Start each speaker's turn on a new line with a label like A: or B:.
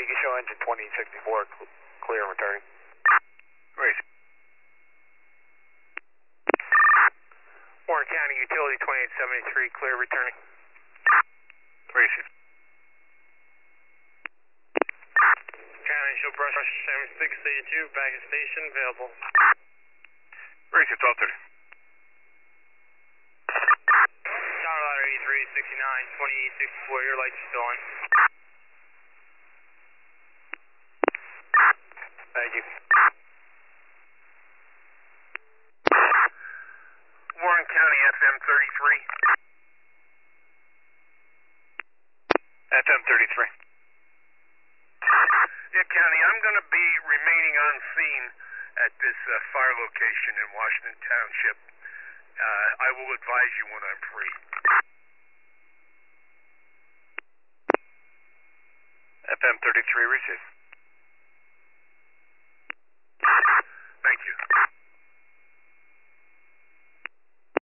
A: you can show engine 2064 clear and returning.
B: Race.
A: Warren County Utility 2873 clear returning.
B: Racing.
A: County show pressure 76, stage 2, back at station, available.
B: Racing, 1230.
A: Tower ladder 8369, 2864, your lights are still on. Thank you.
B: Warren County FM 33. FM 33. Yeah, County, I'm going to be remaining on scene at this fire location in Washington Township. I will advise you when I'm free. FM 33, receive.